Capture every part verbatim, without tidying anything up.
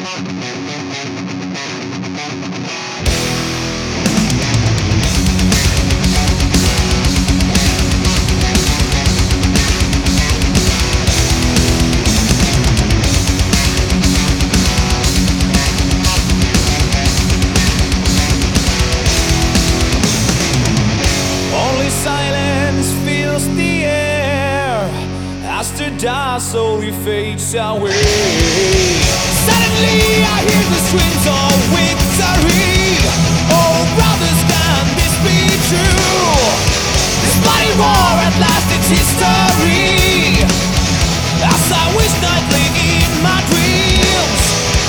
Only silence fills the air as the dust slowly fades away. Suddenly I hear the screams of victory. Oh brothers, can this be true? This bloody war at last, it's history. As I wish nightly in my dreams.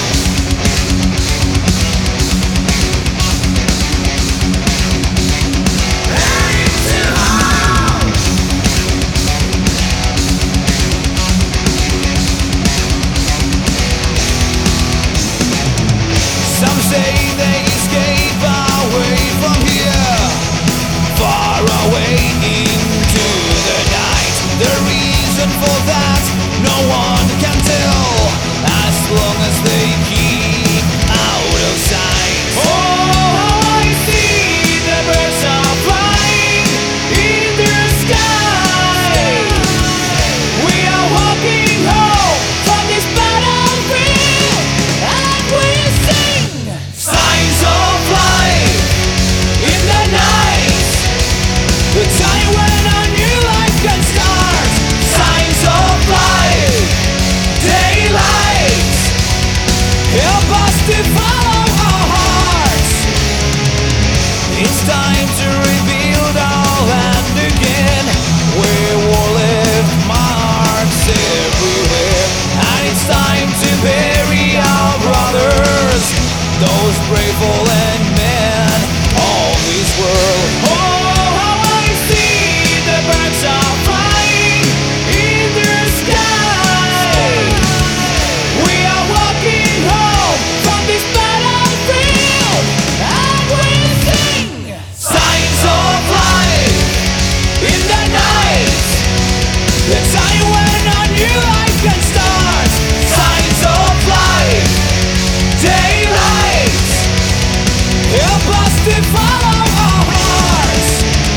Some say they escape away from here, far away into the night. The reason for that no one can tell, as long as they keep out of sight. Oh, I see the birds are flying in the sky. We are walking home from this battlefield, and we sing signs of life in the night, the time when a new life can start. Signs of life, daylight, help us to follow our hearts. It's time to rebuild our land again, where war left marks everywhere. And it's time to bury our brothers, those brave fallen men of this world. Oh, how I see the birds are flying in the sky. We are walking home from this battlefield, and we sing signs of life in the night, the time when a new life can start. Signs of life, daylight, help us to follow our hearts.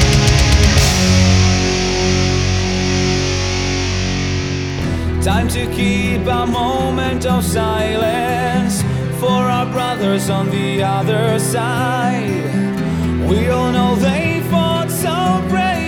Time to keep a moment of silence for our brothers on the other side. We all know they fought so brave.